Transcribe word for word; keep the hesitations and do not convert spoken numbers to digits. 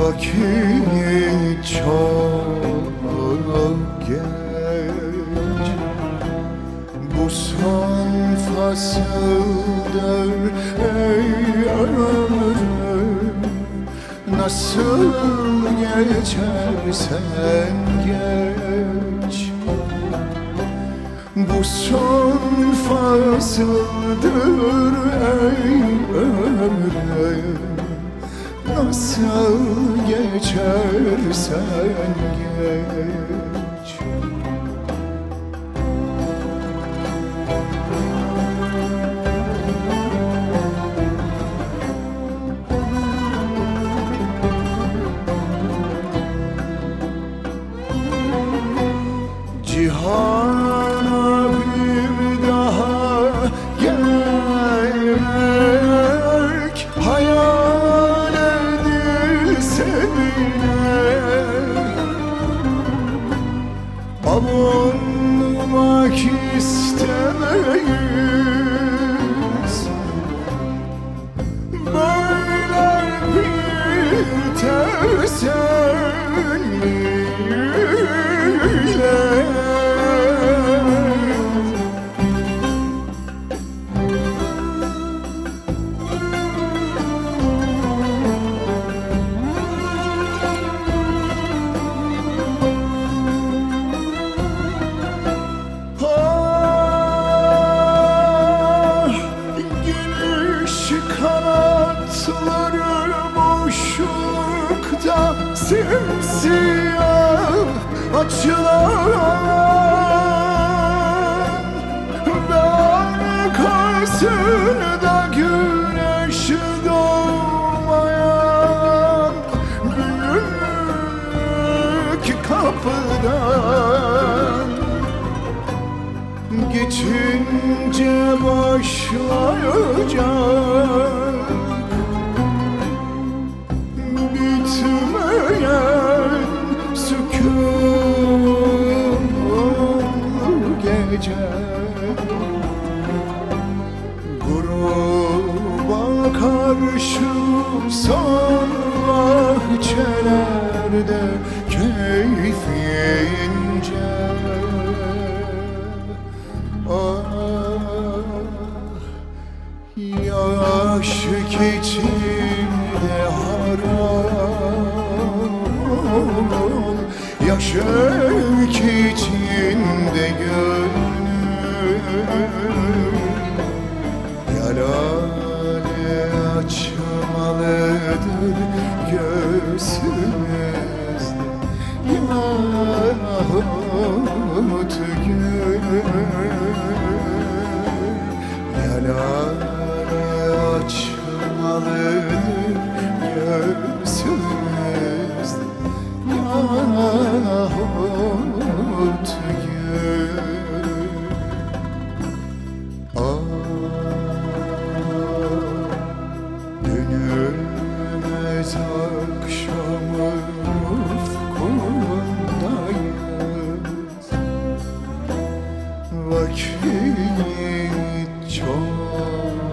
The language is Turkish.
Vakit çok geç, bu son fasıldır ey ömrüm. Nasıl geçersen geç, bu son fasıldır ey ömrüm. Nasıl geçersen geç. Cihana bir daha gelmek hayal edilse bile, avunmak istemeyiz. Böyle bir teselliyle kanatları boşlukta simsiyah açılan ve arkasında güneş doğmayan büyük kapıdan geçince başlayacak bitmeyen sükûn gece. Gruba karşı son bahçelerde keyfince, aşk içimde haram, ya şevk içinde gönlüm. Ya lale açmalıdır göğsümüzde, yahut gül. Ya lale açmalıdır göğsümüzde, yahut gül. Ah, dönülmez akşamın ufkundayız. Vakit çok